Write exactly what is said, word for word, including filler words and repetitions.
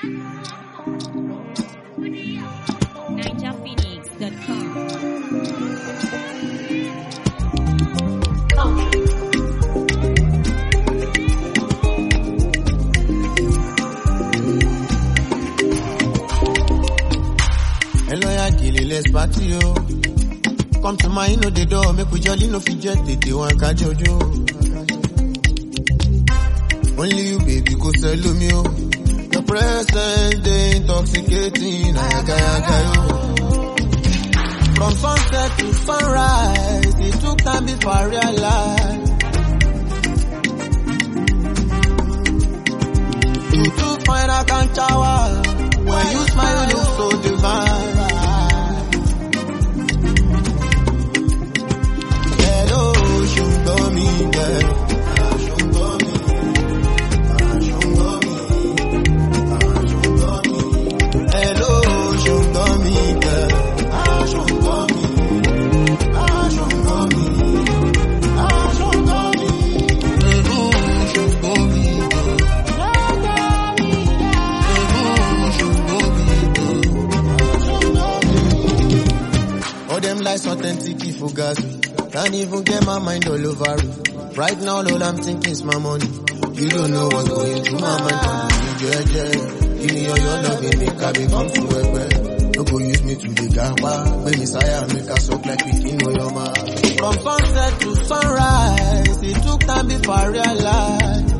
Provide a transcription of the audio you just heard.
ninja phoenix dot com. Hello, ya Gilly, let's party, yo. Come to my, you know the door, make we jolly, no fidget, they want catch Jojo. Only you, baby, go sell me, yo. Your presence, they intoxicating, ayaga, ayaga, yo. From sunset to sunrise, it took time before I realized. You too fine, I can't shower. When you smile, you look so divine. Hello, sugar me, girl. Sugar me, sugar me, sugar me. Hello, sugar me, girl. Sugar me, sugar me, sugar me. Hello, sugar me, girl. All them lies authentic fugazi. Can't even get my mind all over it. Right now all I'm thinking is my money. You don't know what's going through my mind. Yeah, yeah. Give me all your love and make I become to work well. Don't go use me to the gapa. When Messiah make us up like we can know your man. From sunset to sunrise, it took time before I realized.